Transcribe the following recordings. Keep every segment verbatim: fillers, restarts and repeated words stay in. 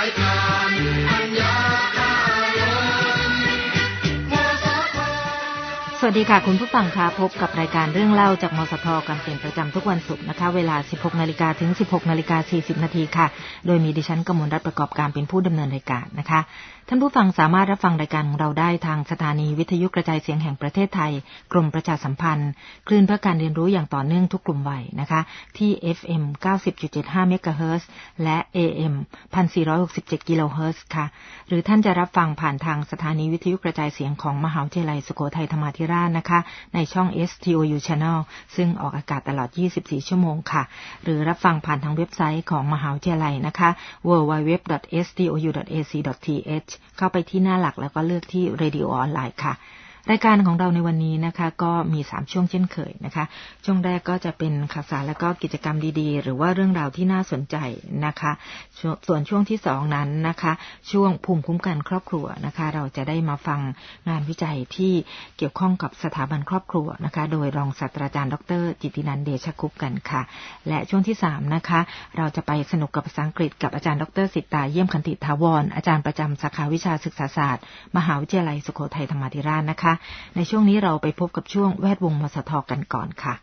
สวัสดีค่ะคุณผู้ฟังค่ะพบกับรายการเรื่องเล่าจากมสทกันเป็นประจำทุกวันศุกร์นะคะเวลา สิบหกนาฬิกา ถึง สิบหกนาฬิกาสี่สิบ นาทีค่ะโดยมีดิฉันกมลรัตน์ประกอบการเป็นผู้ดำเนินรายการนะคะท่านผู้ฟังสามารถรับฟังรายการของเราได้ทางสถานีวิทยุกระจายเสียงแห่งประเทศไทยกรมประชาสัมพันธ์คลื่นเพื่อการเรียนรู้อย่างต่อเนื่องทุกกลุ่มวัยนะคะที่ เอฟ เอ็ม เก้าสิบจุดเจ็ดห้า เมกะเฮิรตซ์และ เอ เอ็ม หนึ่งพันสี่ร้อยหกสิบเจ็ด กิโลเฮิรตซ์ค่ะหรือท่านจะรับฟังผ่านทางสถานีวิทยุกระจายเสียงของมหาวิทยาลัยสุโขทัยธรรมาธิราชนะคะในช่อง เอส ที โอ ยู Channel ซึ่งออกอากาศตลอดยี่สิบสี่ชั่วโมงค่ะหรือรับฟังผ่านทางเว็บไซต์ของมหาวิทยาลัยนะคะ ดับเบิลยู ดับเบิลยู ดับเบิลยู ดอท เอส ที โอ ยู ดอท เอ ซี ดอท ที เอช เข้าไปที่หน้าหลักแล้วก็เลือกที่ Radio ออนไลน์ค่ะรายการของเราในวันนี้นะคะก็มีสามช่วงเช่นเคยนะคะช่วงแรกก็จะเป็นข่าวสารและก็กิจกรรมดีๆหรือว่าเรื่องราวที่น่าสนใจนะคะส่วนช่วงที่สองนั้นนะคะช่วงภูมิคุ้มกันครอบครัวนะคะเราจะได้มาฟังงานวิจัยที่เกี่ยวข้องกับสถาบันครอบครัวนะคะโดยรองศาสตราจารย์ดรจิตตินันท์เดชคุปต์กันค่ะและช่วงที่สามนะคะเราจะไปสนุกกับภาษาอังกฤษกับอาจารย์ดรสิตาเยี่ยมขันติถาวรอาจารย์ประจำสาขาวิชาศึกษาศาสตร์มหาวิทยาลัยสุโขทัยธรรมาธิราชนะคะในช่วงนี้เราไปพบกับช่วงแวดวงมสทกันก่อนค่ะ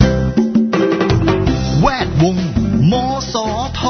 แวดวงมสท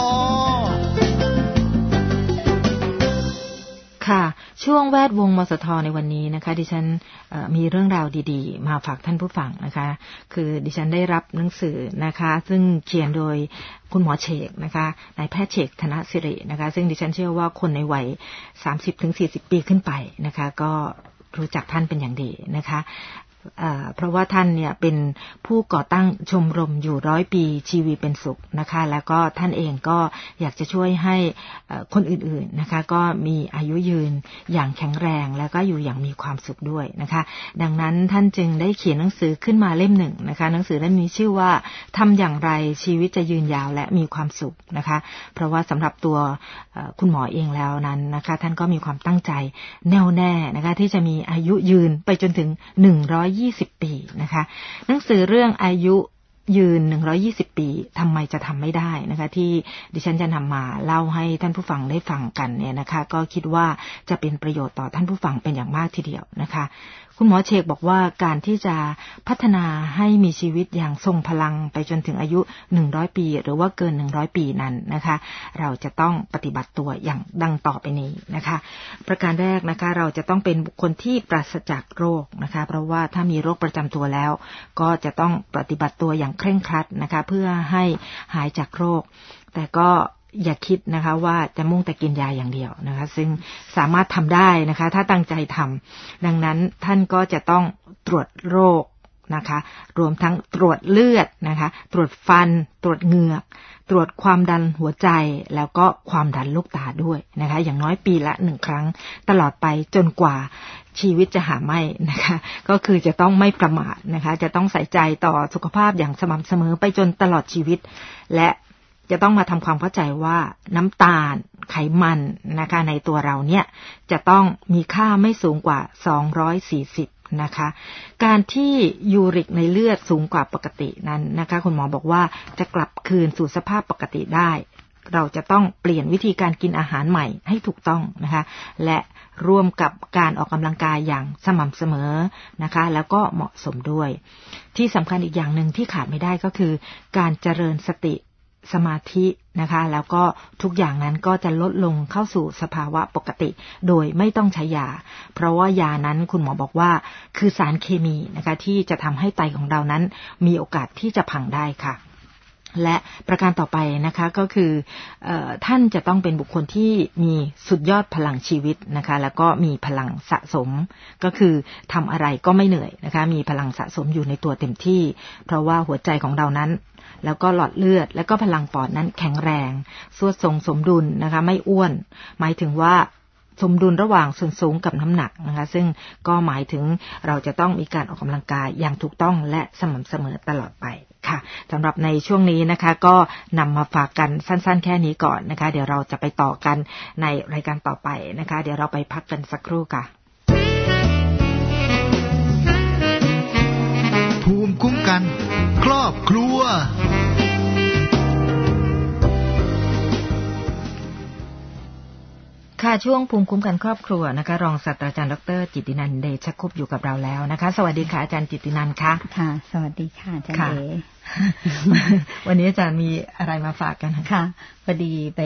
ค่ะช่วงแวดวงมสทในวันนี้นะคะดิฉันมีเรื่องราวดีๆมาฝากท่านผู้ฟังนะคะคือดิฉันได้รับหนังสือนะคะซึ่งเขียนโดยคุณหมอเฉกนะคะนายแพทย์เฉกธนสิรินะคะซึ่งดิฉันเชื่อว่าคนในวัย สามสิบถึงสี่สิบ ปีขึ้นไปนะคะก็รู้จักท่านเป็นอย่างดีนะคะเพราะว่าท่านเนี่ยเป็นผู้ก่อตั้งชมรมอยู่ร้อยปีชีวีเป็นสุขนะคะแล้วก็ท่านเองก็อยากจะช่วยให้คนอื่นๆนะคะก็มีอายุยืนอย่างแข็งแรงแล้วก็อยู่อย่างมีความสุขด้วยนะคะดังนั้นท่านจึงได้เขียนหนังสือขึ้นมาเล่มหนึ่งนะคะหนังสือเล่มนี้ชื่อว่าทำอย่างไรชีวิตจะยืนยาวและมีความสุขนะคะเพราะว่าสำหรับตัวคุณหมอเองแล้วนั้นนะคะท่านก็มีความตั้งใจแน่วแน่นะคะที่จะมีอายุยืนไปจนถึงหนึ่งร้อยยี่สิบปีนะคะหนังสือเรื่องอายุยืนหนึ่งร้อยยี่สิบปีทำไมจะทำไม่ได้นะคะที่ดิฉันจะนำมาเล่าให้ท่านผู้ฟังได้ฟังกันเนี่ยนะคะก็คิดว่าจะเป็นประโยชน์ต่อท่านผู้ฟังเป็นอย่างมากทีเดียวนะคะคุณหมอเฉกบอกว่าการที่จะพัฒนาให้มีชีวิตอย่างทรงพลังไปจนถึงอายุหนึ่งร้อยปีหรือว่าเกินหนึ่งร้อยปีนั้นนะคะเราจะต้องปฏิบัติตัวอย่างดังต่อไปนี้นะคะประการแรกนะคะเราจะต้องเป็นบุคคลที่ปราศจากโรคนะคะเพราะว่าถ้ามีโรคประจำตัวแล้วก็จะต้องปฏิบัติตัวอย่างเคร่งครัดนะคะเพื่อให้หายจากโรคแต่ก็อย่าคิดนะคะว่าจะมุ่งแต่กินยาอย่างเดียวนะคะซึ่งสามารถทำได้นะคะถ้าตั้งใจทำดังนั้นท่านก็จะต้องตรวจโรคนะคะรวมทั้งตรวจเลือดนะคะตรวจฟันตรวจเหงือกตรวจความดันหัวใจแล้วก็ความดันลูกตาด้วยนะคะอย่างน้อยปีละหนึ่งครั้งตลอดไปจนกว่าชีวิตจะหาไม่นะคะก็คือจะต้องไม่ประมาทนะคะจะต้องใส่ใจต่อสุขภาพอย่างสม่ำเสมอไปจนตลอดชีวิตและจะต้องมาทำความเข้าใจว่าน้ำตาลไขมันนะคะในตัวเราเนี่ยจะต้องมีค่าไม่สูงกว่าสองร้อยสี่สิบนะคะการที่ยูริกในเลือดสูงกว่าปกตินั้นนะคะคุณหมอบอกว่าจะกลับคืนสู่สภาพปกติได้เราจะต้องเปลี่ยนวิธีการกินอาหารใหม่ให้ถูกต้องนะคะและร่วมกับการออกกำลังกายอย่างสม่ำเสมอนะคะแล้วก็เหมาะสมด้วยที่สำคัญอีกอย่างหนึ่งที่ขาดไม่ได้ก็คือการเจริญสติสมาธินะคะแล้วก็ทุกอย่างนั้นก็จะลดลงเข้าสู่สภาวะปกติโดยไม่ต้องใช้ยาเพราะว่ายานั้นคุณหมอบอกว่าคือสารเคมีนะคะที่จะทำให้ไตของเรานั้นมีโอกาสที่จะพังได้ค่ะและประการต่อไปนะคะก็คือเอ่อท่านจะต้องเป็นบุคคลที่มีสุดยอดพลังชีวิตนะคะแล้วก็มีพลังสะสมก็คือทำอะไรก็ไม่เหนื่อยนะคะมีพลังสะสมอยู่ในตัวเต็มที่เพราะว่าหัวใจของเรานั้นแล้วก็หลอดเลือดแล้วก็พลังปอดนั้นแข็งแรงสวดทรงสมดุลนะคะไม่อ้วนหมายถึงว่าสมดุลระหว่างส่วนสูงกับน้ำหนักนะคะซึ่งก็หมายถึงเราจะต้องมีการออกกำลังกายอย่างถูกต้องและสม่ำเสมอตลอดไปค่ะสำหรับในช่วงนี้นะคะก็นำมาฝากกันสั้นๆแค่นี้ก่อนนะคะเดี๋ยวเราจะไปต่อกันในรายการต่อไปนะคะเดี๋ยวเราไปพักกันสักครู่ค่ะภูมิคุ้มกันครอบครัวค่ะช่วงภูมิคุ้มกันครอบครัวนะคะรองศาสตราจารย์ดร.จิตตินันท์เดชคุปต์อยู่กับเราแล้วนะคะสวัสดีค่ะอาจารย์จิตตินันท์ค่ะค่ะสวัสดีค่ะอาจารย์เอวันนี้อาจารย์มีอะไรมาฝากกันค่ะพอดีไป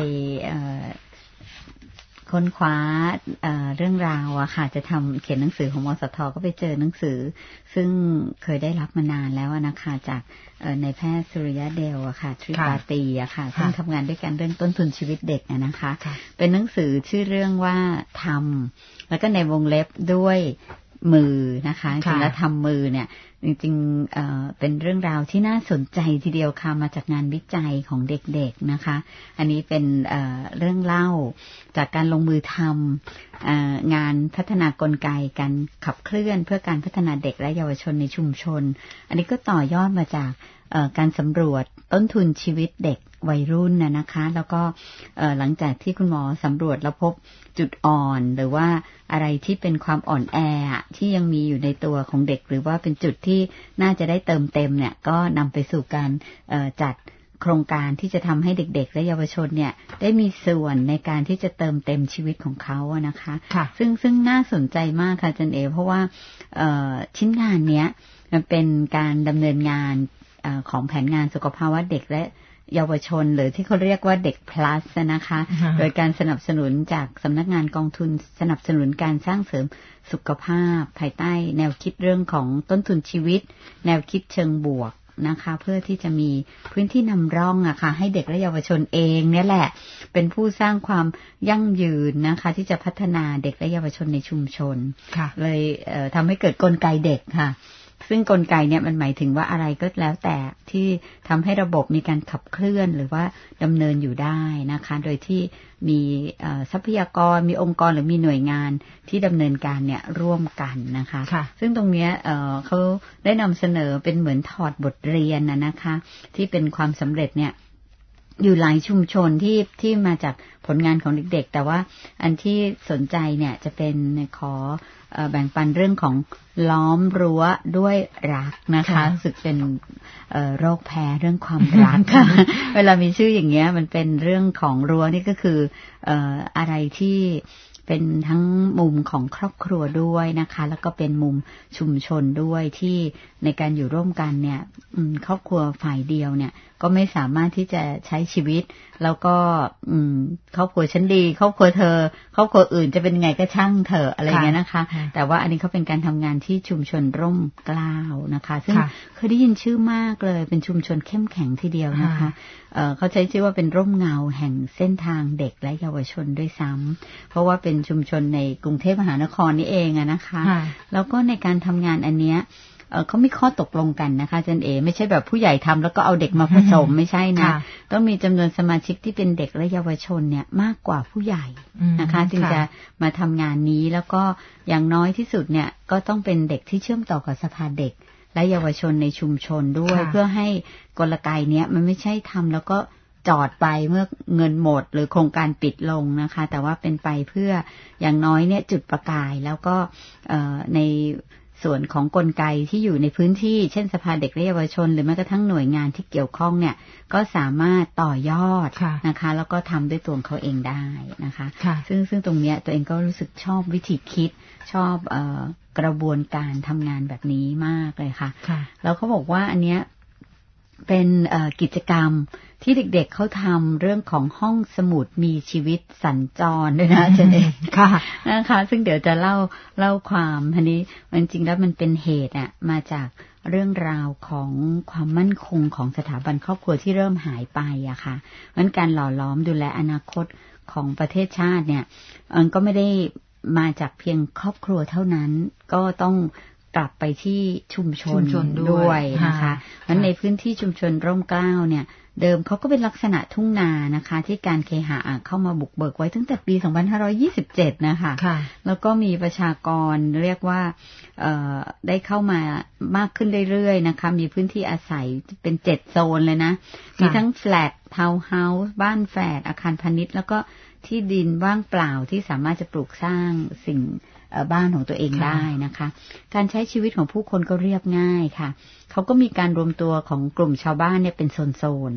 ค้นคว้า เ, เรื่องราวอะค่ะจะทำเขียนหนังสือของมสท.ก็ไปเจอหนังสือซึ่งเคยได้รับมานานแล้วนะคะจากในแพทย์สุริยะเดลอะค่ะทริปาตีอะค่ะซึ่งทำงานด้วยกันเรื่องต้นทุนชีวิตเด็กนะคะเป็นหนังสือชื่อเรื่องว่าทำแล้วก็ในวงเล็บด้วยมือนะคะจริงแล้วทำมือเนี่ยจริงๆ เ, เป็นเรื่องราวที่น่าสนใจทีเดียวค่ะมาจากงานวิจัยของเด็กๆนะคะอันนี้เป็น เ, เรื่องเล่าจากการลงมือทำงานพัฒนากลไกการขับเคลื่อนเพื่อการพัฒนาเด็กและเยาวชนในชุมชนอันนี้ก็ต่อยอดมาจากการสำรวจต้นทุนชีวิตเด็กวัยรุ่นนะนะคะแล้วก็หลังจากที่คุณหมอสำรวจแล้วพบจุดอ่อนหรือว่าอะไรที่เป็นความอ่อนแอที่ยังมีอยู่ในตัวของเด็กหรือว่าเป็นจุดที่น่าจะได้เติมเต็มเนี่ยก็นำไปสู่การจัดโครงการที่จะทำให้เด็กๆและเยาวชนเนี่ยได้มีส่วนในการที่จะเติมเต็มชีวิตของเขาอะนะคะซึ่งซึ่งน่าสนใจมากค่ะอาจารย์เอเพราะว่าชิ้นงานเนี้ยมันเป็นการดำเนินงานของแผนงานสุขภาวะเด็กและเยาวชนหรือที่เขาเรียกว่าเด็ก plus นะคะ โดยการสนับสนุนจากสำนักงานกองทุนสนับสนุนการสร้างเสริมสุขภาพภายใต้แนวคิดเรื่องของต้นทุนชีวิตแนวคิดเชิงบวกนะคะเพื่อที่จะมีพื้นที่นำร่องอะค่ะให้เด็กและเยาวชนเองเนี่ยแหละเป็นผู้สร้างความยั่งยืนนะคะที่จะพัฒนาเด็กและเยาวชนในชุมชนเลยเอ่อทำให้เกิดกลไกเด็กค่ะซึ่งกลไกเนี่ยมันหมายถึงว่าอะไรก็แล้วแต่ที่ทำให้ระบบมีการขับเคลื่อนหรือว่าดำเนินอยู่ได้นะคะโดยที่มีทรัพยากรมีองค์กรหรือมีหน่วยงานที่ดำเนินการเนี่ยร่วมกันนะคะซึ่งตรงนี้เขาได้นำเสนอเป็นเหมือนถอดบทเรียนนะนะคะที่เป็นความสำเร็จเนี่ยอยู่หลายชุมชนที่ที่มาจากผลงานของเด็กๆแต่ว่าอันที่สนใจเนี่ยจะเป็นขอแบ่งปันเรื่องของล้อมรั้วด้วยรักนะคะรู้สึกเป็นโรคแพ้เรื่องความรักค่ะเวลามีชื่ออย่างเงี้ยมันเป็นเรื่องของรั้วนี่ก็คืออะไรที่เป็นทั้งมุมของครอบครัวด้วยนะคะแล้วก็เป็นมุมชุมชนด้วยที่ในการอยู่ร่วมกันเนี่ยครอบครัวฝ่ายเดียวเนี่ยก็ไม่สามารถที่จะใช้ชีวิตแล้วก็ครอบครัวฉันดีครอบครัวเธอครอบครัวอื่นจะเป็นไงก็ช่างเถอะอะไรเงี้ยนะคะแต่ว่าอันนี้เขาเป็นการทำงานที่ชุมชนร่มเกล้านะคะซึ่งเคยได้ยินชื่อมากเลยเป็นชุมชนเข้มแข็งทีเดียวนะคะเขาใช้ชื่อว่าเป็นร่มเงาแห่งเส้นทางเด็กและเยาวชนด้วยซ้ำเพราะว่าเป็นชุมชนในกรุงเทพมหานครนี่เองอะนะคะแล้วก็ในการทำงานอันเนี้ยเขามีข้อตกลงกันนะคะอาจารย์เอไม่ใช่แบบผู้ใหญ่ทำแล้วก็เอาเด็กมาผสมไม่ใช่นะต้องมีจำนวนสมาชิกที่เป็นเด็กและเยาวชนเนี่ยมากกว่าผู้ใหญ่นะคะจึงจะมาทำงานนี้แล้วก็อย่างน้อยที่สุดเนี่ยก็ต้องเป็นเด็กที่เชื่อมต่อกับสภาเด็กและเยาวชนในชุมชนด้วยเพื่อให้กลไกเนี้ยมันไม่ใช่ทำแล้วก็จอดไปเมื่อเงินหมดหรือโครงการปิดลงนะคะแต่ว่าเป็นไปเพื่ออย่างน้อยเนี่ยจุดประกายแล้วก็ในส่วนของกลไกที่อยู่ในพื้นที่เช่นสภาเด็กและเยาวชนหรือแม้กระทั่งหน่วยงานที่เกี่ยวข้องเนี่ยก็สามารถต่อยอดนะคะแล้วก็ทำด้วยตัวเขาเองได้นะคะซึ่งซึ่งตรงเนี้ยตัวเองก็รู้สึกชอบวิธีคิดชอบเอ่อกระบวนการทำงานแบบนี้มากเลยค่ะแล้วเขาบอกว่าอันเนี้ยเป็นกิจกรรมที่เด็กๆ เ, เขาทำเรื่องของห้องสมุดมีชีวิตสัญจรด้วยนะอาจารย์เองค่ะนะคะซึ่งเดี๋ยวจะเล่าเล่าความทีนี้จริงๆแล้วมันเป็นเหตุอ่ะมาจากเรื่องราวของความมั่นคงของสถาบันครอบครัวที่เริ่มหายไปอะค่ะเพราะฉะนั้นการหล่อล้อมดูแลอนาคตของประเทศชาติเนี่ยมันก็ไม่ได้มาจากเพียงครอบครัวเท่านั้นก็ต้องกลับไปที่ชุมชนด้วยนะคะเพราะในพื้นที่ชุมชนร่มเกล้าเนี่ยเดิมเขาก็เป็นลักษณะทุ่งนานะคะที่การเคหะเข้ามาบุกเบิกไว้ตั้งแต่ปีสองพันห้าร้อยยี่สิบเจ็ดนะคะแล้วก็มีประชากรเรียกว่าได้เข้ามามากขึ้นเรื่อยๆนะคะมีพื้นที่อาศัยเป็นเจ็ดโซนเลยนะมีทั้งแฟลตทาวน์เฮาส์บ้านแฝดอาคารพาณิชย์แล้วก็ที่ดินว่างเปล่าที่สามารถจะปลูกสร้างสิ่งบ้านของตัวเองได้นะคะการใช้ชีวิตของผู้คนก็เรียบง่ายค่ะเขาก็มีการรวมตัวของกลุ่มชาวบ้านเนี่ยเป็นโซนๆ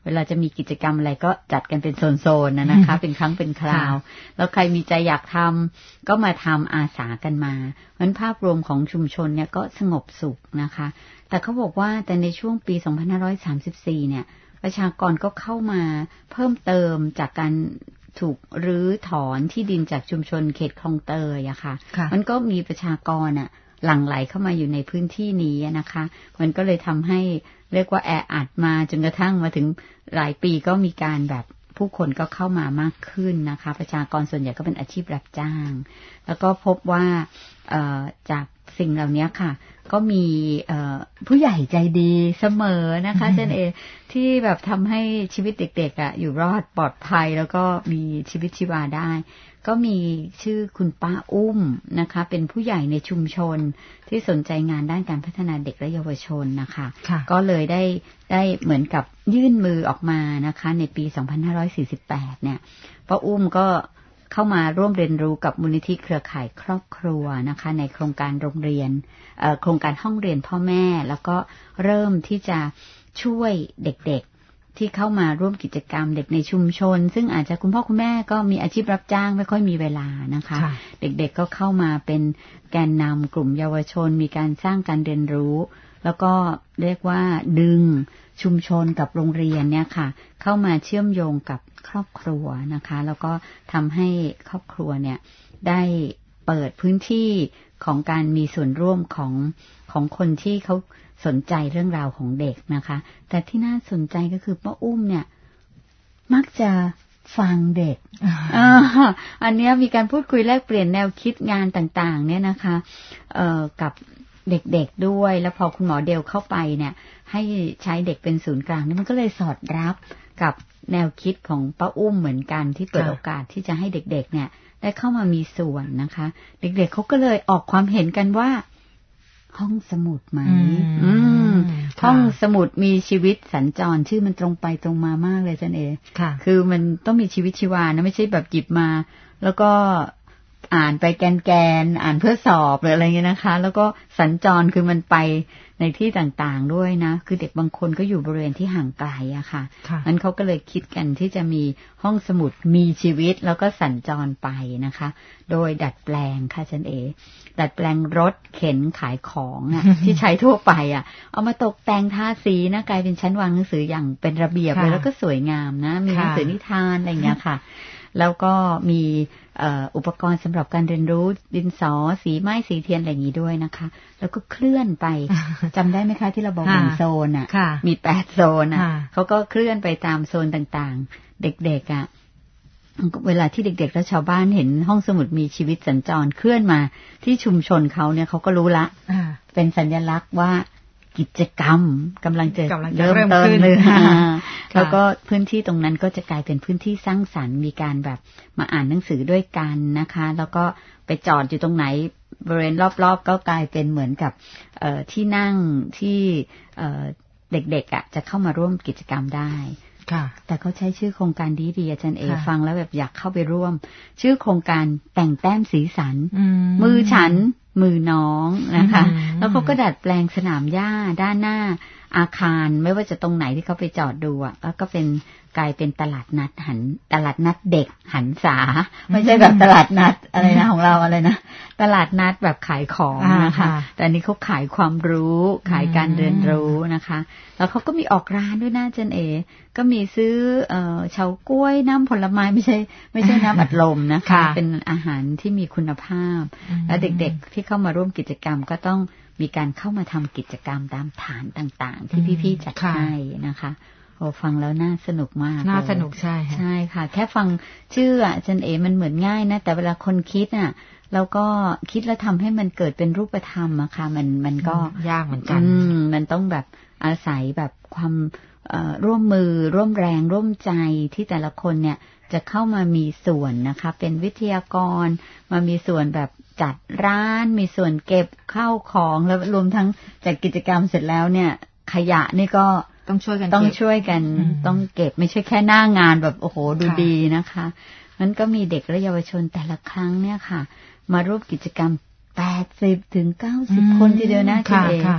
เวลาจะมีกิจกรรมอะไรก็จัดกันเป็นโซนๆนะนะคะ เป็นครั้งเป็นคราวแล้วใครมีใจอยากทำก็มาทำอาสากันมาเพราะฉะนั้นภาพรวมของชุมชนเนี่ยก็สงบสุขนะคะแต่เขาบอกว่าแต่ในช่วงปีสองพันห้าร้อยสามสิบสี่เนี่ยประชากรก็เข้ามาเพิ่มเติมจากการถูกรื้อถอนที่ดินจากชุมชนเขตคลองเตยอะค่ะมันก็มีประชากรอะหลั่งไหลเข้ามาอยู่ในพื้นที่นี้นะคะมันก็เลยทำให้เรียกว่าแออัดมาจนกระทั่งมาถึงหลายปีก็มีการแบบผู้คนก็เข้ามามากขึ้นนะคะประชากรส่วนใหญ่ก็เป็นอาชีพรับจ้างแล้วก็พบว่าจากสิ่งเหล่านี้ค่ะก็มีผู้ใหญ่ใจดีเสมอนะคะเจนเอที่แบบทำให้ชีวิตเด็กๆอ่ะอยู่รอดปลอดภัยแล้วก็มีชีวิตชีวาได้ก็มีชื่อคุณป้าอุ้มนะคะเป็นผู้ใหญ่ในชุมชนที่สนใจงานด้านการพัฒนาเด็กและเยาวชนนะคะก็เลยได้ได้เหมือนกับยื่นมือออกมานะคะในปีสองพันห้าร้อยสี่สิบแปดเนี่ยป้าอุ้มก็เข้ามาร่วมเรียนรู้กับมูลนิธิเครือข่ายครอบครัวนะคะในโครงการโรงเรียนโครงการห้องเรียนพ่อแม่แล้วก็เริ่มที่จะช่วยเด็กๆที่เข้ามาร่วมกิจกรรมเด็กในชุมชนซึ่งอาจจะคุณพ่อคุณแม่ก็มีอาชีพรับจ้างไม่ค่อยมีเวลานะคะเด็กๆก็เข้ามาเป็นแกนนำกลุ่มเยาวชนมีการสร้างการเรียนรู้แล้วก็เรียกว่าดึงชุมชนกับโรงเรียนเนี่ยค่ะเข้ามาเชื่อมโยงกับครอบครัวนะคะแล้วก็ทำให้ครอบครัวเนี่ยได้เปิดพื้นที่ของการมีส่วนร่วมของของคนที่เขาสนใจเรื่องราวของเด็กนะคะแต่ที่น่าสนใจก็คือป้าอุ้มเนี่ยมักจะฟังเด็ก อันนี้มีการพูดคุยแลกเปลี่ยนแนวคิดงานต่างๆเนี่ยนะคะเอ่อกับเด็กๆด้วยแล้วพอคุณหมอเดลเข้าไปเนี่ยให้ใช้เด็กเป็นศูนย์กลางนี่มันก็เลยสอดรับกับแนวคิดของป้าอุ้มเหมือนกันที่เปิดโอกาสที่จะให้เด็กๆเนี่ยได้เข้ามามีส่วนนะคะเด็กๆเขาก็เลยออกความเห็นกันว่าห้องสมุดไหมอืมห้องสมุดมีชีวิตสัญจรชื่อมันตรงไปตรงมามากเลยจันเอคือมันต้องมีชีวิตชีวานะไม่ใช่แบบหยิบมาแล้วก็อ่านไปแกนๆอ่านเพื่อสอบหรืออะไรเงี้ยนะคะแล้วก็สัญจรคือมันไปในที่ต่างๆด้วยนะคือเด็กบางคนก็อยู่บริเวณที่ห่างไกลอะค่ะงั้นเขาก็เลยคิดกันที่จะมีห้องสมุดมีชีวิตแล้วก็สัญจรไปนะคะโดยดัดแปลงค่ะจันเอดัดแปลงรถเข็นขายของอะ ที่ใช้ทั่วไปอะเอามาตกแต่งทาสีนะกลายเป็นชั้นวางหนังสืออย่างเป็นระเบียบเลยแล้วก็สวยงามนะมีหนังสือนิทานอะไรเงี้ยค่ะแล้วก็มีอุปกรณ์สำหรับการเรียนรู้ดินสอสีไม้สีเทียนอะไรอย่างนี้ด้วยนะคะแล้วก็เคลื่อนไป จำได้ไหมคะที่เราบอกเป็นโซนอ่ะมีแปดโซนอ่ะเขาก็เคลื่อนไปตามโซนต่างๆเด็กๆอ่ะเวลาที่เด็กๆและชาวบ้านเห็นห้องสมุดมีชีวิตสัญจรเคลื่อนมาที่ชุมชนเขาเนี่ยเขาก็รู้ละเป็นสัญลักษณ์ว่ากิจกรรมกำลังจะเริ่มต้นเลยแล้วก็พื้นที่ตรงนั้นก็จะกลายเป็นพื้นที่สร้างสรรค์มีการแบบมาอ่านหนังสือด้วยกันนะคะแล้วก็ไปจอดอยู่ตรงไหนบริเวณรอบๆก็กลายเป็นเหมือนกับที่นั่งที่เด็กๆอ่ะจะเข้ามาร่วมกิจกรรมได้แต่เขาใช้ชื่อโครงการดีดีอาจารย์เอฟังแล้วแบบอยากเข้าไปร่วมชื่อโครงการแต่งแต้มสีสันมือฉันมือน้องนะคะแล้วเขาก็ดัดแปลงสนามหญ้าด้านหน้าอาคารไม่ว่าจะตรงไหนที่เขาไปจอดดูอ่ะก็เป็นกลายเป็นตลาดนัดหันตลาดนัดเด็กหันษาไม่ใช่แบบตลาดนัดอะไรนะของเราอะไรนะตลาดนัดแบบขายของนะคะแต่อันนี้เขาขายความรู้ขายการเรียนรู้นะคะแล้วเขาก็มีออกร้านด้วยนะจันเอก็มีซื้อเอ่อเฉาก๊วยน้ำผลไม้ไม่ใช่ไม่ใช่น้ำอัดลมนะคะเป็นอาหารที่มีคุณภาพและเด็กๆที่เข้ามาร่วมกิจกรรมก็ต้องมีการเข้ามาทำกิจกรรมตามฐานต่างๆที่พี่ๆจัดให้นะคะโอ้ฟังแล้วน่าสนุกมากน่าสนุกใช่ใช่ค่ะแค่ฟังชื่ออ่ะจันเอมันเหมือนง่ายนะแต่เวลาคนคิดอ่ะแล้วก็คิดแล้วทำให้มันเกิดเป็นรูปธรรมอะค่ะมันมันก็ยากเหมือนกันมันต้องแบบอาศัยแบบความร่วมมือร่วมแรงร่วมใจที่แต่ละคนเนี่ยจะเข้ามามีส่วนนะคะเป็นวิทยากรมามีส่วนแบบจัดร้านมีส่วนเก็บข้าวของแล้วรวมทั้งจัดกิจกรรมเสร็จแล้วเนี่ยขยะนี่ก็ต้องช่วยกันต้องช่วยกันต้องเก็บไม่ใช่แค่หน้างานแบบโอ้โหดูดีนะคะงั้นก็มีเด็กและเยาวชนแต่ละครั้งเนี่ยค่ะมาร่วมกิจกรรมแปดสิบถึงเก้าสิบคนทีเดียวนะคุณเอ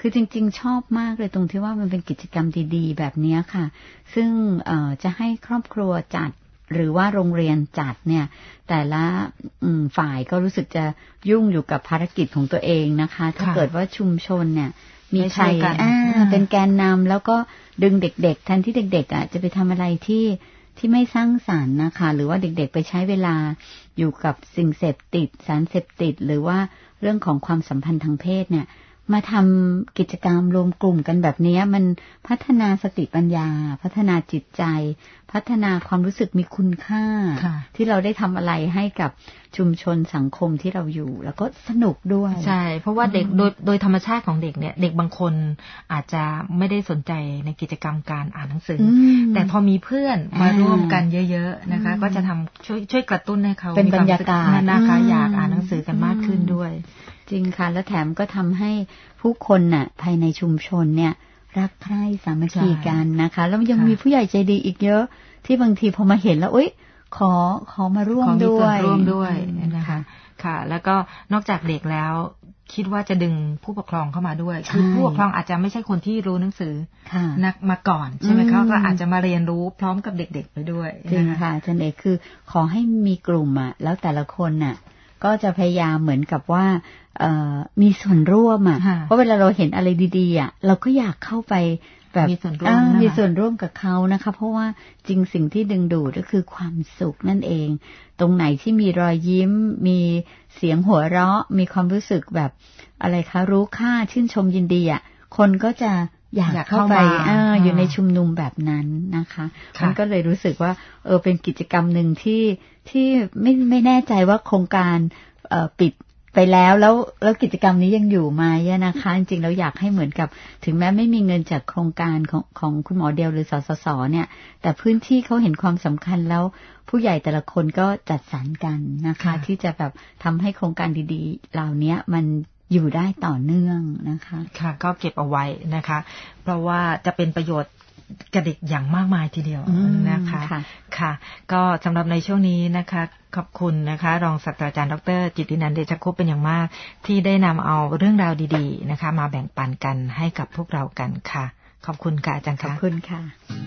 คือจริงๆชอบมากเลยตรงที่ว่ามันเป็นกิจกรรมดีๆแบบนี้ค่ะซึ่งเอ่อจะให้ครอบครัวจัดหรือว่าโรงเรียนจัดเนี่ยแต่ละฝ่ายก็รู้สึกจะยุ่งอยู่กับภารกิจของตัวเองนะคะถ้าเกิดว่าชุมชนเนี่ยมีใครเป็นแกนนำแล้วก็ดึงเด็กๆแทนที่เด็กๆอ่ะจะไปทำอะไรที่ที่ไม่สร้างสรรค์นะคะหรือว่าเด็กๆไปใช้เวลาอยู่กับสิ่งเสพติดสารเสพติดหรือว่าเรื่องของความสัมพันธ์ทางเพศเนี่ยมาทำกิจกรรมรวมกลุ่มกันแบบนี้มันพัฒนาสติปัญญาพัฒนาจิตใจพัฒนาความรู้สึกมีคุณค่าที่เราได้ทำอะไรให้กับชุมชนสังคมที่เราอยู่แล้วก็สนุกด้วยใช่เพราะว่าเด็กโดยโดยธรรมชาติของเด็กเนี่ยเด็กบางคนอาจจะไม่ได้สนใจในกิจกรรมการอ่านหนังสือแต่พอมีเพื่อนมาร่วมกันเยอะๆนะคะก็จะทำช่วยช่วยกระตุ้นให้เขาเป็นบรรยากาศนะคะอยากอ่านหนังสือกันมากขึ้นด้วยจริงค่ะและแถมก็ทำให้ผู้คนน่ะภายในชุมชนเนี่ยรักใคร่สามัคคีกันนะคะแล้วยังมีผู้ใหญ่ใจดีอีกเยอะที่บางทีพอมาเห็นแล้วอุ๊ยขอขอมาร่วมด้วยร่วมด้วยนะคะค่ะแล้วก็นอกจากเด็กแล้วคิดว่าจะดึงผู้ปกครองเข้ามาด้วยคือผู้ปกครองอาจจะไม่ใช่คนที่รู้หนังสือนักมาก่อนใช่ไหมคะก็อาจจะมาเรียนรู้พร้อมกับเด็กๆไปด้วยจริงค่ะอาจารย์เอกคือขอให้มีกลุ่มอ่ะแล้วแต่ละคนน่ะก็จะพยายามเหมือนกับว่ามีส่วนร่วมอ่ะเพราะเวลาเราเห็นอะไรดีๆอ่ะเราก็อยากเข้าไปแบบมีส่วนร่วมมีส่วนร่วมกับเขานะคะเพราะว่าจริงสิ่งที่ดึงดูดก็คือความสุขนั่นเองตรงไหนที่มีรอยยิ้มมีเสียงหัวเราะมีความรู้สึกแบบอะไรคะรู้ค่าชื่นชมยินดีอ่ะคนก็จะอยากเข้าไป อ, อยู่ในชุมนุมแบบนั้นนะคะมันก็เลยรู้สึกว่าเออเป็นกิจกรรมหนึ่งที่ที่ไม่ไม่แน่ใจว่าโครงการเอ่อปิดไปแล้วแล้วแล้วกิจกรรมนี้ยังอยู่ไหมนะคะจริงๆแล้วอยากให้เหมือนกับถึงแม้ไม่มีเงินจากโครงการของของคุณหมอเดียวหรือสสสเนี่ยแต่พื้นที่เขาเห็นความสำคัญแล้วผู้ใหญ่แต่ละคนก็จัดสรรกันนะคะที่จะแบบทำให้โครงการดีๆเหล่านี้มันอยู่ได้ต่อเนื่องนะคะค่ะก็เก็บเอาไว้นะคะเพราะว่าจะเป็นประโยชน์กับเด็กอย่างมากมายทีเดียวนะคะค่ะก็สำหรับในช่วงนี้นะคะขอบคุณนะคะรองศาสตราจารย์ดร.จิตตินันท์เดชคุปเป็นอย่างมากที่ได้นำเอาเรื่องราวดีๆนะคะมาแบ่งปันกันให้กับพวกเรากันค่ะขอบคุณค่ะอาจารย์ค่ะขอบคุณค่ะ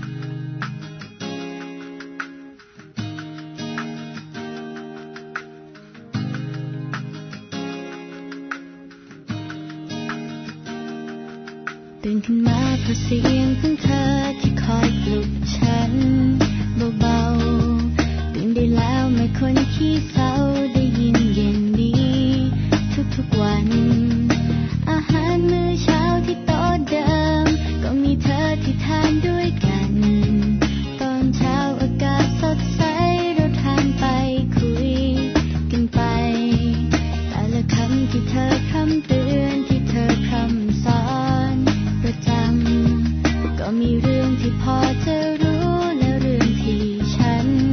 ตื่นขึ้นมาเพราะเสียงของเธอที่คอยปลุกฉันเบาๆตื่นได้แล้วแม่คนขี้เศร้าได้ยินเย็นนี้ทุกๆวันอาหารมื้อเช้าที่โต๊ะเดิมก็มีเธอที่ทานด้วยกันตอนเช้าอากาศสดใสเราทานไปคุยกันไปแต่ละคำที่เธอคำเตือนที่เธอพร่ำสอนประจำก็มีเรื่องที่พอจะรู้และเรื่องที่ฉัน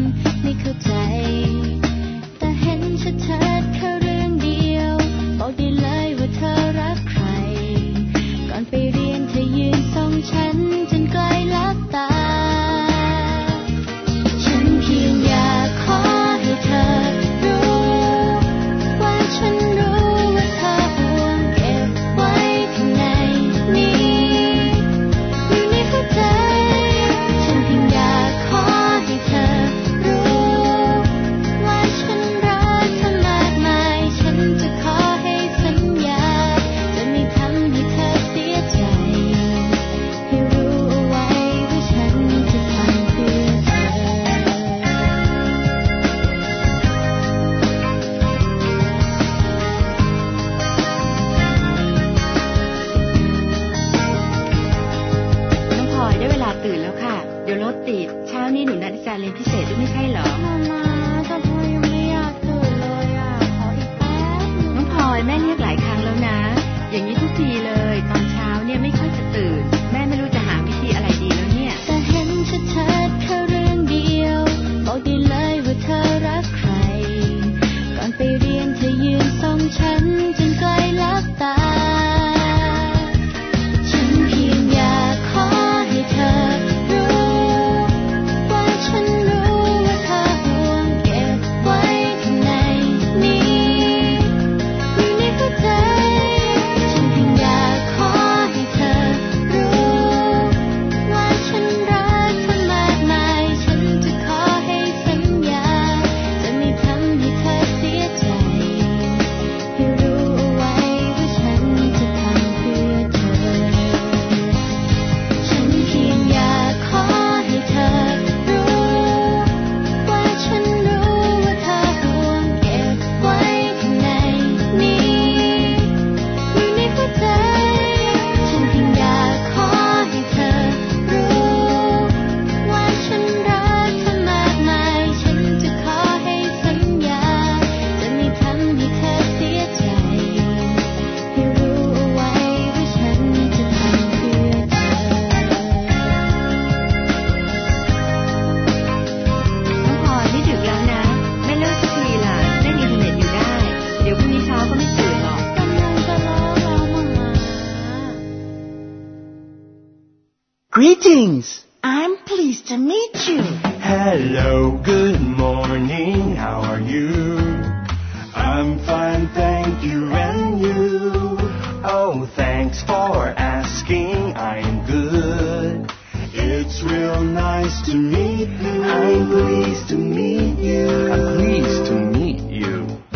Greetings. I'm pleased to meet you. Hello, good morning, how are you? I'm fine, thank you, and you? Oh, thanks for asking, I'm good. It's real nice to meet you. I'm pleased to meet you. I'm pleased to meet you.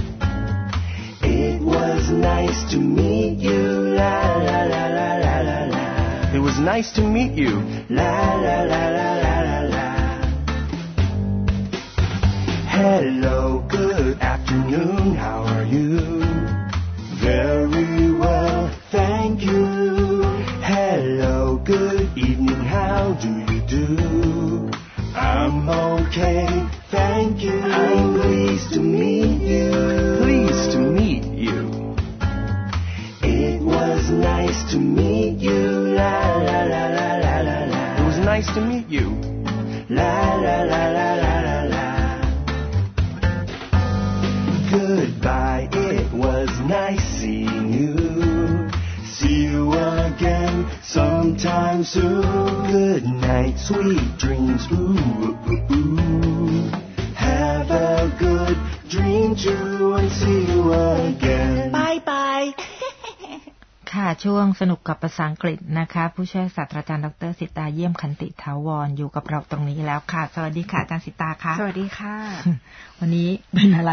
It was nice to meet you. La la la la la la la. It was nice to meet you. La la la la la la la. Hello, good afternoon, how are you? Very well, thank you. Hello, good evening, how do you do? I'm okay, thank you. I'm pleased to meet you. Pleased to meet you. It was nice to meet you. La la la la la la la. It was nice to meet you. La la la la la la la. Goodbye, it was nice seeing you. See you again sometime soon. Good night, sweet dreams. Ooh, ooh, ooh. Have a good dream too, and see you again. Bye bye. ค่ะช่วงสนุกกับภาษาอังกฤษนะคะผู้ช่วยศาสตราจารย์ดร.สิตาเยี่ยมขันติถาวรอยู่กับเราตรงนี้แล้วค่ะสวัสดีค่ะอาจารย์สิตาค่ะสวัสดีค่ะวันนี้เป็นอะไร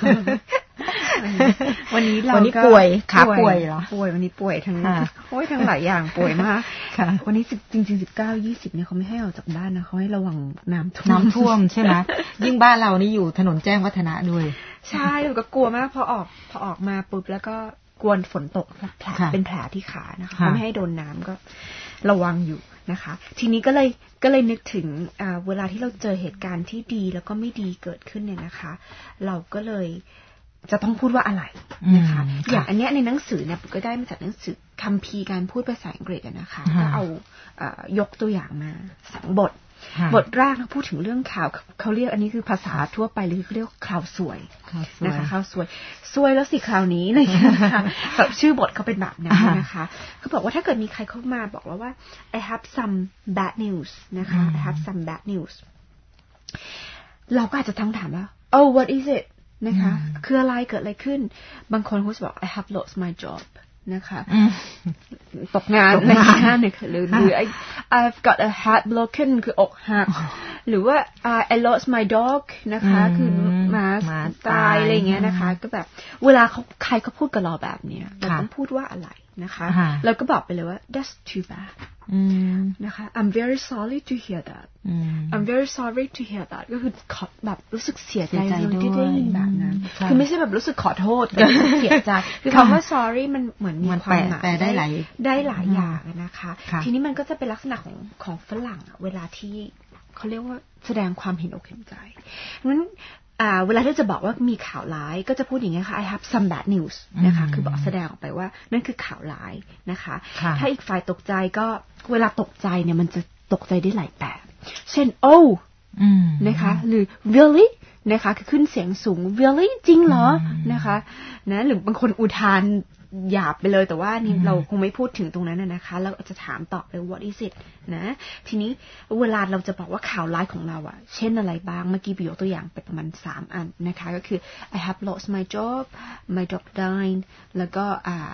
วันนี้เราวันนี้ป่วยขาป่วยเหรอป่วยวันนี้ป่วยทั้งโอ้ยทั้งหลายอย่างป่วยมากวันนี้จริงๆสิบเก้า ยี่สิบเนี่ยเขาไม่ให้ออกจากบ้านนะเขาให้ระวังน้ำท่วมน้ำท่วมใช่ไหมยิ่งบ้านเรานี่อยู่ถนนแจ้งวัฒนะด้วยใช่ก็กลัวมากพอออกพอออกมาปุ๊บแล้วก็กวนฝนตกแผลเป็นแผลที่ขานะคะไม่ให้โดนน้ำก็ระวังอยู่นะคะทีนี้ก็เลยก็เลยนึกถึงเวลาที่เราเจอเหตุการณ์ที่ดีแล้วก็ไม่ดีเกิดขึ้นเนี่ยนะคะเราก็เลยจะต้องพูดว่าอะไรนะคะอย่างอันเนี้ยในหนังสือเนี่ยก็ได้มาจากหนังสือคัมภีร์การพูดภาษาอังกฤษนะคะก็เอายกตัวอย่างมาสองบทบทแรกเราพูดถึงเรื่องข่าวเขาเรียกอันนี้คือภาษาทั่วไปหรือเขาเรียกข่าวสวยนะคะข่าวสวยสวยแล้วสิคราวนี้เลยนะคะแบบชื่อบทเขาเป็นแบบนั้นนะคะเขาบอกว่าถ้าเกิดมีใครเข้ามาบอกเราว่า I have some bad news นะคะ I have some bad news เราก็อาจจะทั้งถามว่า Oh what is it นะคะคืออะไรเกิดอะไรขึ้นบางคนเขาจะบอก I have lost my job นะคะตกงานในงานเนี่ยหรือหรือ I've got a heart broken คืออกหักหรือว่า I lost my dog นะคะคือหมาตายอะไรอย่างเงี้ยนะคะก็แบบเวลาเขาใครเขาพูดกับเราแบบเนี้ยเราต้องพูดว่าอะไรนะคะเราก็บอกไปเลยว่า that's too bad นะคะ I'm very sorry to hear that I'm very sorry to hear that ก็คือแบบรู้สึกเสียใจเลยที่ได้ยินแบบนั้นคือไม่ใช่แบบรู้สึกขอโทษแต่เสียใจคือคำว่า sorry มันเหมือนมีความหมายได้หลายได้หลายอย่างนะคะทีนี้มันก็จะเป็นลักษณะของของฝรั่งเวลาที่เขาเรียกว่าแสดงความเห็นอกเห็นใจงั้นเวลาที่จะบอกว่ามีข่าวร้ายก็จะพูดอย่างนี้ค่ะ I have some bad news นะคะคือบอกแสดงออกไปว่านั่นคือข่าวร้ายนะคะถ้าอีกฝ่ายตกใจก็เวลาตกใจเนี่ยมันจะตกใจได้หลายแบบเช่น oh นะคะหรือ really นะคะคือขึ้นเสียงสูง really จริงเหรอนะคะนะหรือบางคนอุทานหยาบไปเลยแต่ว่านี่เราคงไม่พูดถึงตรงนั้นนะคะเราจะถามตอบเลย what is it นะทีนี้เวลาเราจะบอกว่าข่าวร้ายของเราอ่ะเช่นอะไรบ้างเมื่อกี้พี่ยกตัวอย่างไปประมาณสามอันนะคะก็คือ I have lost my job my dog died แล้วก็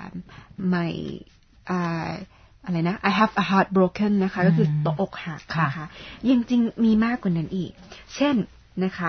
my อะไรนะ I have a heart broken นะคะก็คือตกอกหักนะคะยังจริงมีมากกว่านั้นอีกเช่นนะคะ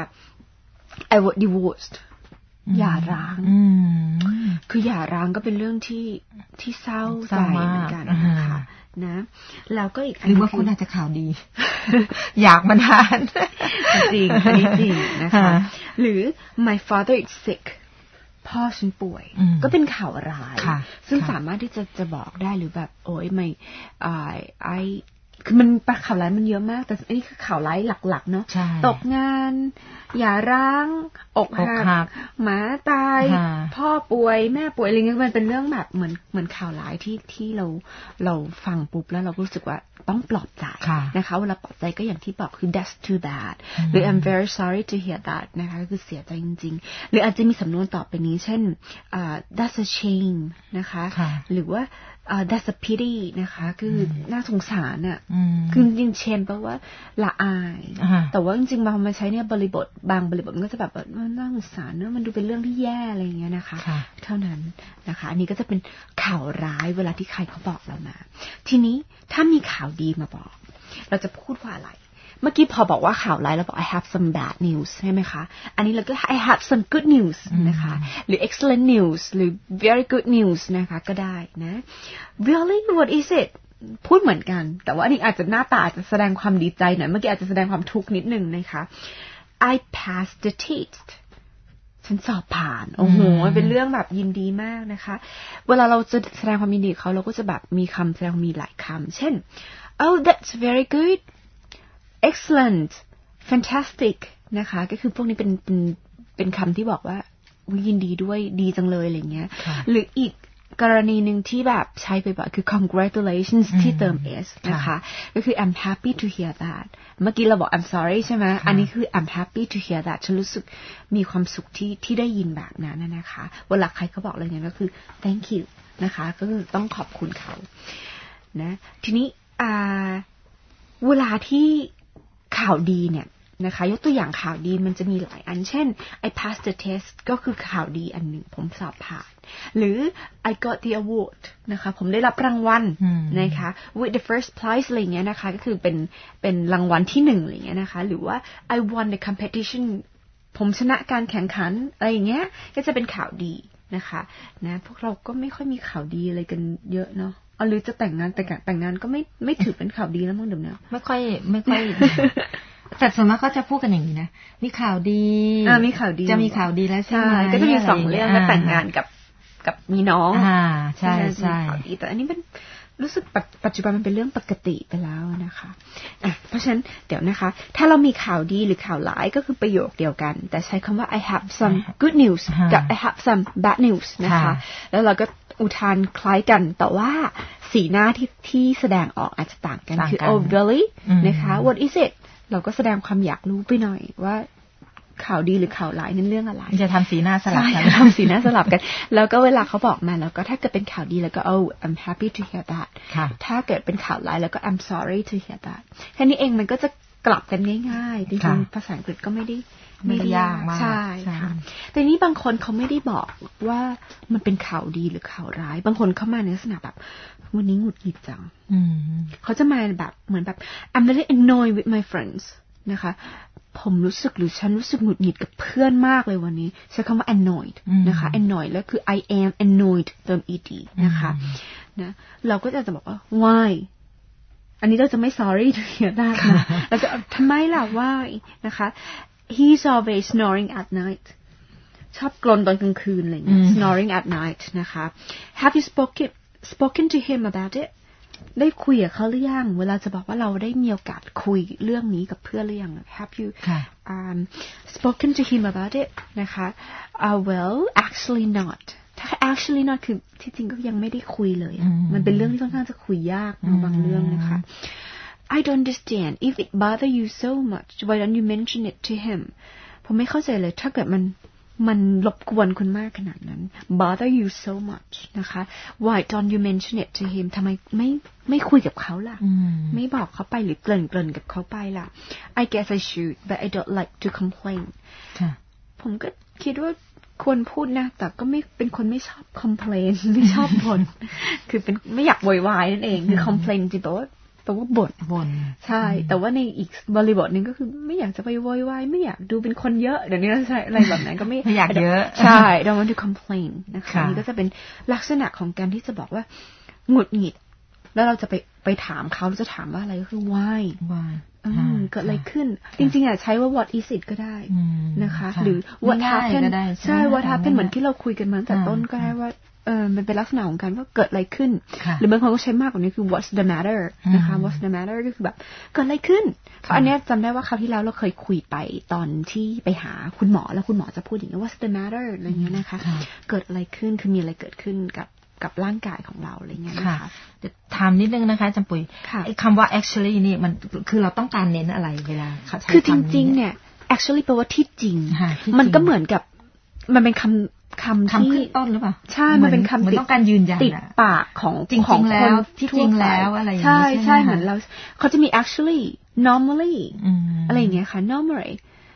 I was divorcedหย่าร้างคือหย่าร้างก็เป็นเรื่องที่ที่เศร้าใจเหมือนกันนะคะนะแล้วก็อีกอันนึงหรือว่าคุณอาจจะข่าวดี อยากมานานจริงอันนี้จริงนะคะหรือ my father is sick พ่อฉันป่วยก็เป็นข่าวร้ายซึ่งสามารถที่จะจะบอกได้หรือแบบโอ๊ยไม่ไอคือมันข่าวร้ายมันเยอะมากแต่อันนี้คือข่าวร้ายหลักๆเนาะตกงานหย่าร้างอกหักหมาตายพ่อป่วยแม่ป่วยอะไรเงี้ยมันเป็นเรื่องแบบเหมือนเหมือนข่าวร้ายที่ที่เราเราฟังปุ๊บแล้วเรารู้สึกว่าต้องปลอบใจนะคะเวลาปลอบใจก็อย่างที่บอกคือ that's too bad หรือ I'm very sorry to hear that นะคะก็คือเสียใจจริงๆหรืออาจจะมีสำนวนต่อไปนี้เช่น uh, that's a shame นะคะหรือว่า uh, that's a pity นะคะคือน่าสงสารอ่ะคือจริงๆเชมแปลว่าละอายแต่ว่าจริงๆมามาใช้เนี่ยบริบทบางบริบทมันก็จะแบบมันน่าสงสารเนอะมันดูเป็นเรื่องที่แย่อะไรอย่างเงี้ยนะคะเท่านั้นนะคะอันนี้ก็จะเป็นข่าวร้ายเวลาที่ใครเขาบอกเรามาทีนี้ถ้ามีข่าวดีมาบอกเราจะพูดว่าอะไรเมื่อกี้พอบอกว่าข่าวร้ายเราบอก I have some bad news ใช่ไหมคะอันนี้เราก็ I have some good news นะคะหรือ excellent news หรือ very good news นะคะก็ได้นะ really what is it พูดเหมือนกันแต่ว่าอันนี้อาจจะหน้าตาอาจจะแสดงความดีใจหน่อยเมื่อกี้อาจจะแสดงความทุกข์นิดนึงนะคะ I passed the test ฉันสอบผ่านโอ้โหเป็นเรื่องแบบยินดีมากนะคะเวลาเราจะแสดงความยินดีเขาเราก็จะแบบมีคำแสดงความมีหลายคำเช่น oh that's very good excellent fantastic นะคะก็คือพวกนี้เป็นเป็นเป็นคำที่บอกว่ายินดีด้วยดีจังเลยอะไรเงี้ยหรืออีกกรณีหนึ่งที่แบบใช้ไปบ่อยคือ congratulations ที่เติม s นะคะก็คือ I'm happy to hear that เมื่อกี้เราบอก I'm sorry ใช่ไหมอันนี้คือ I'm happy to hear that ฉันรู้สึกมีความสุขที่ที่ได้ยินแบบนั้นนะคะเวลาใครเขาบอกอะไรเงี้ยก็คือ thank you นะคะก็คือต้องขอบคุณเขานะทีนี้อ่าเวลาที่ข่าวดีเนี่ยนะคะยกตัวอย่างข่าวดีมันจะมีหลายอันเช่น I passed the test ก็คือข่าวดีอันหนึ่งผมสอบผ่านหรือ I got the award นะคะผมได้รับรางวัลนะคะ with the first prize อะไรเงี้ยนะคะก็คือเป็นเป็นรางวัลที่หนึ่งอะไรเงี้ยนะคะหรือว่า I won the competition ผมชนะการแข่งขันอะไรอย่างเงี้ยก็จะเป็นข่าวดีนะคะนะพวกเราก็ไม่ค่อยมีข่าวดีอะไรกันเยอะเนาะหรือจะแต่งงานแต่งแต่งงานก็ไม่ไม่ถือเป็นข่าวดีแล้วมั้งเดี๋ยวนี้ไม่ค่อยไม่ค่อยแต่ส่วนมากก็จะพูดกันอย่างนี้นะมีข่าวดีอ่ามีข่าวดีจะมีข่าวดีแล้วใช่ไหมก็จะมีสองเรื่องก็แต่งงานกับกับมีน้องอ่าใช่ใช่ข่าวดีแต่อันนี้เป็นรู้สึกปัจจุบันมันเป็นเรื่องปกติไปแล้วนะคะอ่ะเพราะฉะนั้นเดี๋ยวนะคะถ้าเรามีข่าวดีหรือข่าวร้ายก็คือประโยคเดียวกันแต่ใช้คำว่า I have some good news กับ I have some bad news นะคะแล้วเราก็อุทานคล้ายกันแต่ว่าสีหน้าที่ที่แสดงออกอาจจะต่างกันคือ oh really นะคะ what is it เราก็แสดงความอยากรู้ไปหน่อยว่าข่าวดีหรือข่าวร้ายนั่นเรื่องอะไรจะทำสีหน้าสลับกันทำสีหน้าสลับกันแล้วก็เวลาเขาบอกมาแล้วก็ถ้าเกิดเป็นข่าวดีแล้วก็ oh I'm happy to hear that ถ้าเกิดเป็นข่าวร้ายแล้วก็ I'm sorry to hear that แค่นี้เองมันก็จะกลับกันง่ายๆจริงๆภาษาอังกฤษก็ไม่ได้ไม่ได้ยากมากใช่ค่ะแต่นี้บางคนเขาไม่ได้บอกว่ามันเป็นข่าวดีหรือข่าวร้ายบางคนเข้ามาในลักษณะแบบวันนี้หงุดหงิดจังเขาจะมาแบบเหมือนแบบ I'm very annoyed with my friends นะคะผมรู้สึกหรือฉันรู้สึกหงุดหงิดกับเพื่อนมากเลยวันนี้ใช้คำว่า annoyed นะคะ annoyed แล้วคือ I am annoyed เติม ed นะคะนะเราก็จะจะบอกว่า why อันนี้เราจะไม่ sorry to hear that นะเราจะทำไมล่ะ why นะคะ he's always snoring at night ชอบกลนตอนกลางคืนอะไรอย่างเงี้ย snoring at night นะคะ have you spoken spoken to him about it ได้คุยกับเขาหรือยังเวลาจะบอกว่าเราได้มีโอกาสคุยเรื่องนี้กับเพื่อนหรือยัง have you um, spoken to him about it นะคะ uh, well actually not ถ้า actually not คือที่จริงก็ยังไม่ได้คุยเลยมันเป็นเรื่องที่ค่อนข้างจะคุยยากบางเรื่องนะคะ I don't understand if it bother you so much why don't you mention it to him ผมไม่เข้าใจเลยถ้าเกิดมันมันรบกวนคุณมากขนาดนั้น bother you so much นะคะ why don't you mention it to him ทำไมไม่ไม่คุยกับเขาล่ะไม่บอกเขาไปหรือเกริ่นเกริ่นกับเขาไปล่ะ I guess I should but I don't like to complain ผมก็คิดว่าควรพูดนะแต่ก็ไม่เป็นคนไม่ชอบ complain ไม่ชอบบ่น คือเป็นไม่อยากโวยวายนั่นเองคือ complain จริงๆแปลว่าแปลว่าบ่นบ่นใช่แต่ว่าในอีกบริบทนึงก็คือไม่อยากจะไปโวยวายไม่อยากดูเป็นคนเยอะเดี๋ยวนี้เราใช้อะไรแบบนั้นก็ไม่ไม่อยากเยอะใช่ don't want to complain นะคะนี่ก็จะเป็นลักษณะของการที่จะบอกว่าหงุดหงิดแล้วเราจะไปไปถามเขาเราจะถามว่าอะไรก็คือ why why เกิดอะไรขึ้นจริงๆอ่ะใช้ว่า what is it ก็ได้นะคะหรือ what happened ใช่ what happened เหมือนที่เราคุยกันมาตั้งแต่ต้นก็ได้ว่าเออมันเป็นลักษณะของการว่าเกิดอะไรขึ้นหรือบางคนก็ใช้มากกว่านี้คือ what's the matter นะคะ what's the matter ก็คือแบบเกิดอะไรขึ้นเพราะอันนี้จำได้ว่าคราวที่แล้วเราเคยคุยไปตอนที่ไปหาคุณหมอแล้วคุณหมอจะพูดอย่างนี้ what's the matter อะไรเงี้ยนะคะเกิดอะไรขึ้นคือมีอะไรเกิดขึ้นกับกับร่างกายของเราอะไรเงี้ยนะคะถามนิดนึงนะคะจำปุ๋ยไอ้คำว่า actually นี่มันคือเราต้องการเน้นอะไรเวลาเขาใช้คือจริงๆเนี่ย actually แปลว่าที่จริงมันก็เหมือนกับมันเป็นคำคำที่ต้นหรือเปล่าใช่มันเป็นคำติดต้องการยืนยันติดปากของจริงๆแล้วที่จริงแล้วอะไรอย่างนี้ใช่ใช่เหมือนเราเขาจะมี actually normally อะไรอย่างเงี้ยค่ะ normally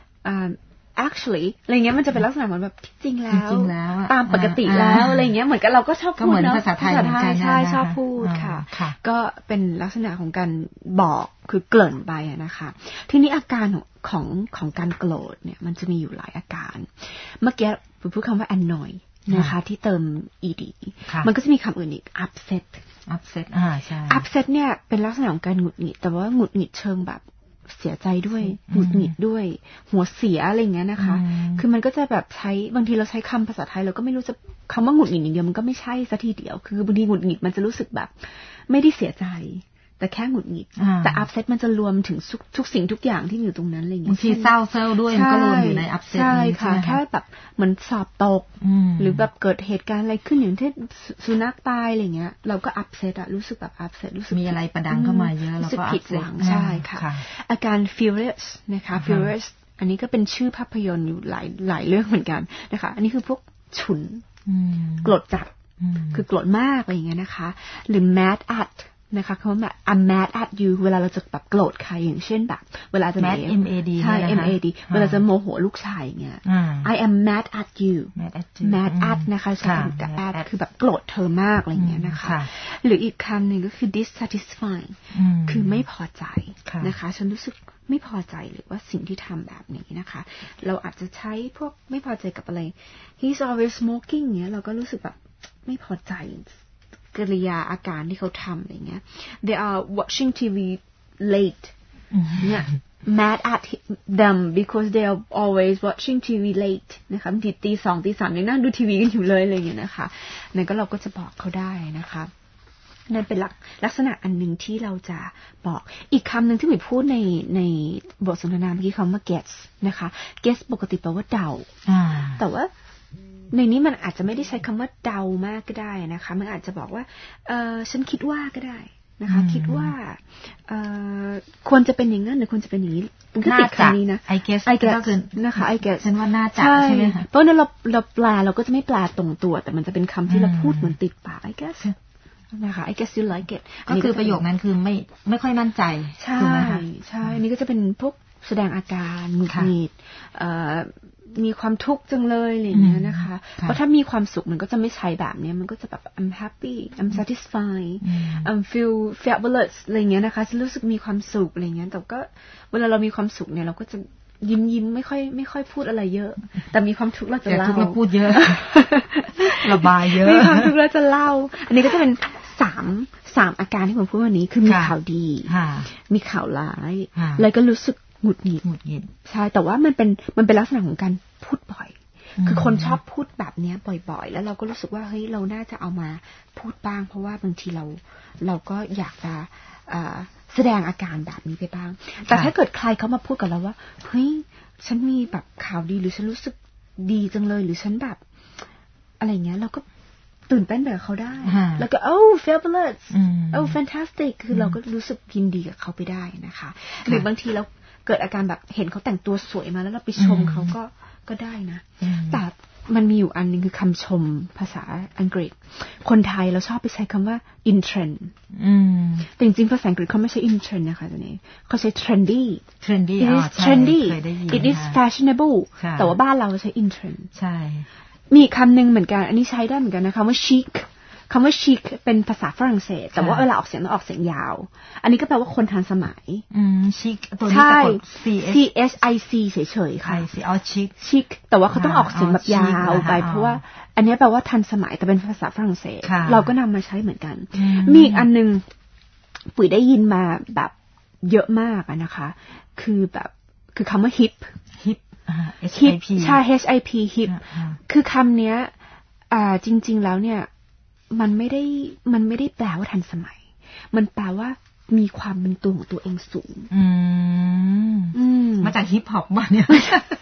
actually อะไรเงี้ยมันจะเป็นลักษณะเหมือนแบบจริงแล้วตามปกติแล้วอะไรเงี้ยเหมือนกับเราก็ชอบพูดเนาะภาษาไทยใช่ชอบพูดค่ะก็เป็นลักษณะของการบอกคือเกริ่นไปนะคะทีนี้อาการของของของการโกรธเนี่ยมันจะมีอยู่หลายอาการเมื่อกี้พูดคำว่า annoy นะคะที่เติม ed มันก็จะมีคำอื่นอีก upset upset อ่าใช่ upset เนี่ยเป็นลักษณะของการหงุดหงิดแต่ว่าหงุดหงิดเชิงแบบเสียใจด้วยหงุดหงิดด้วยหัวเสียอะไรอย่างเงี้ยนะคะคือมันก็จะแบบใช้บางทีเราใช้คำภาษาไทยเราก็ไม่รู้จะคำว่าหงุดหงิดอย่างเดียวมันก็ไม่ใช่ซะทีเดียวคือบางทีหงุดหงิดมันจะรู้สึกแบบไม่ได้เสียใจแต่แค่หงุดหงิดแต่ upset มันจะรวมถึงทุกสิ่งทุกอย่างที่อยู่ตรงนั้นอะไรอย่างเงี้ยบางทีเศร้าเศร้าด้วยมันก็รวมอยู่ใน upset ใช่ค่ะแค่แบบเหมือนสอบตกหรือแบบเกิดเหตุการณ์อะไรขึ้นอย่างที่สุนัขตายอะไรเงี้ยเราก็ upset อะรู้สึกแบบ upset รู้สึกมีอะไรประดังเข้ามาเยอะแล้วก็ผิดหวังใช่ค่ะอาการ furious นะคะ furious อันนี้ก็เป็นชื่อภาพยนตร์อยู่หลายหลายเรื่องเหมือนกันนะคะอันนี้คือพวกฉุนโกรธจัดคือโกรธมากอะไรอย่างเงี้ยนะคะหรือ mad atนะคะคำว่า I'm mad at you เวลาเราจะแบบโกรธใครอย่างเช่นแบบเวลาจะ mad mad ใช่ mad เวลาจะโมโหลูกชายอย่างเงี้ย I am mad at you mad at นะคะใช่กับ at คือแบบโกรธเธอมากอะไรอย่างเงี้ยนะคะหรืออีกคำหนึ่งก็คือ dissatisfied คือไม่พอใจนะคะฉันรู้สึกไม่พอใจหรือว่าสิ่งที่ทำแบบนี้นะคะเราอาจจะใช้พวกไม่พอใจกับอะไร he's always smoking เงี้ยเราก็รู้สึกแบบไม่พอใจกริยาอาการที่เขาทำอะไรเงี้ย they are watching ที วี late เนี่ย mad at them because they are always watching ที วี late นะคะบางทีตีสองตีสามยังนั่งดูทีวีกันอยู่เลยอะไรเงี้ยนะคะนั่นก็เราก็จะบอกเขาได้นะคะนั่นเป็นลักลักษณะอันหนึ่งที่เราจะบอกอีกคำหนึ่งที่หมิพูดในในบทสนทนาเมื่อกี้คำว่า guess นะคะ guess ปกติแปลว่าเดาแต่ว่าในนี้มันอาจจะไม่ได้ใช้คำว่าเดามากก็ได้นะคะมันอาจจะบอกว่าเออฉันคิดว่าก็ได้นะคะคิดว่าเออควรจะเป็นอย่างนั้นหรือควรจะเป็นอย่างนี้มันก็ติดคำนี้นะ I guess I guess นะคะ I guess ฉันว่าน่าจะใช่ไหมคะเพราะนั้นเราเราแปลเราก็จะไม่แปลตรงตัวแต่มันจะเป็นคำที่เราพูดเหมือนติดปาก I guess นะคะ I guess you like it ก็คือประโยคนั้นคือไม่ไม่ค่อยมั่นใจใช่ใช่นี่ก็จะเป็นพวกแสดงอาการหงุดหงิดมีความทุกข์จังเลยอะไรอย่างเงี้ยนะคะเพราะถ้ามีความสุขมันก็จะไม่ใช้แบบนี้มันก็จะแบบ I'm happy I'm satisfied I'm feel fabulous อะไรอย่างเงี้ยนะคะจะรู้สึกมีความสุขอะไรอย่างเงี้ยแต่ก็เวลาเรามีความสุขเนี่ยเราก็จะยิ้มยิ้มไม่ค่อยไม่ค่อยพูดอะไรเยอะแต่มีความทุกข์เราจะเล่าเราพูดเยอะระบายเยอะมีความทุกข์เราจะเล่าอันนี้ก็จะเป็นสามสามอาการที่ผมพูดวันนี้คือมีข่าวดีมีข่าวร้ายแล้วก็รู้สึกหงุดหงิดหงุดหงิดใช่แต่ว่ามันเป็นมันเป็นลักษณะของการพูดบ่อยคือคนชอบพูดแบบนี้บ่อยๆแล้วเราก็รู้สึกว่าเฮ้ยเราน่าจะเอามาพูดบ้างเพราะว่าบางทีเราเราก็อยากจะแสดงอาการแบบนี้ไปบ้างแต่ถ้าเกิดใครเขามาพูดกับเราว่าเฮ้ยฉันมีแบบข่าวดีหรือฉันรู้สึกดีจังเลยหรือฉันแบบอะไรเงี้ยเราก็ตื่นเต้นแบบเขาได้แล้วก็ oh fabulous oh fantastic คือเราก็รู้สึกยินดีกับเขาไปได้นะคะหรือบางทีเราเกิดอาการแบบเห็นเขาแต่งตัวสวยมาแล้วเราไปชมเขาก็ก็ได้นะแต่มันมีอยู่อันนึงคือคำชมภาษาอังกฤษคนไทยเราชอบไปใช้คำว่า in trend แต่จริงๆภาษาอังกฤษเขาไม่ใช่ in trend นะคะตัวนี้เขาใช้ trendy trendy it is trendy it is fashionable แต่ว่าบ้านเราใช้ in trend ใช่มีคำหนึ่งเหมือนกันอันนี้ใช้ได้เหมือนกันนะคะว่า chic คำว่า chic เป็นภาษาฝรั่งเศสแต่ว่าเวลาออกเสียงต้องออกเสียงยาวอันนี้ก็แปลว่าคนทันสมัยอืม chic ตัวนี้สะกด C H I C เฉยๆค่ะอ๋อ chic chic แต่ว่าเขาต้องออกเสียงแบบยาวไปเพราะว่าอันนี้แปลว่าทันสมัยแต่เป็นภาษาฝรั่งเศสเราก็นำมาใช้เหมือนกันมีอีกอันนึงปุ๋ยได้ยินมาแบบเยอะมากนะคะคือแบบคือคำว่า hip hip hip ใช่ H I P hip คือคำเนี้ยอ่าจริงๆแล้วเนี่ยมันไม่ได้มันไม่ได้แปลว่าทันสมัยมันแปลว่ามีความเป็นตัวของตัวเองสูงอืมมาจากฮิปฮอปมาเนี่ย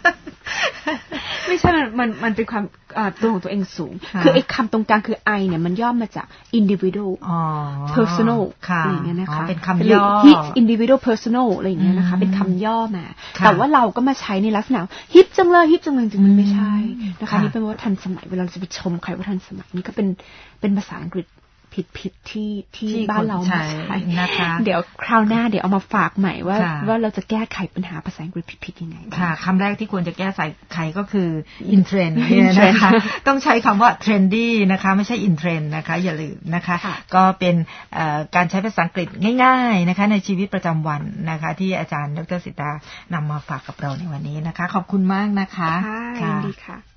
ไม่ใช่มันมันมันเป็นความตัวของตัวเองสูงคือไอ้คำตรงกลางคือ I เนี่ยมันย่อมาจาก individual personal อะไรอย่างเงี้ยนะคะเป็นคำย่อ his individual personal อะไรอย่างเงี้ยนะคะเป็นคำย่อมาแต่ว่าเราก็มาใช้ในลักษณะฮิปจังเลยฮิปจังเลยจริงมันไม่ใช่นะคะนี่เป็นว่าทันสมัยเวลาเราจะไปชมใครว่าทันสมัยนี่ก็เป็นเป็นภาษาอังกฤษผิดๆที่ที่บ้านเราไม่ใช่นะคะเดี๋ยวคราวหน้าเดี๋ยวเอามาฝากใหม่ว่าว่าเราจะแก้ไขปัญหาภาษาอังกฤษผิดๆยังไงค่ะคำแรกที่ควรจะแก้ไขก็คือ in trend เนี่ยนะคะต้องใช้คำว่า trendy นะคะไม่ใช่ in trend นะคะอย่าลืมนะคะก็เป็นการใช้ภาษาอังกฤษง่ายๆนะคะในชีวิตประจำวันนะคะที่อาจารย์ดร.สิตานำมาฝากกับเราในวันนี้นะคะขอบคุณมากนะคะค่ะยินดีค่ะ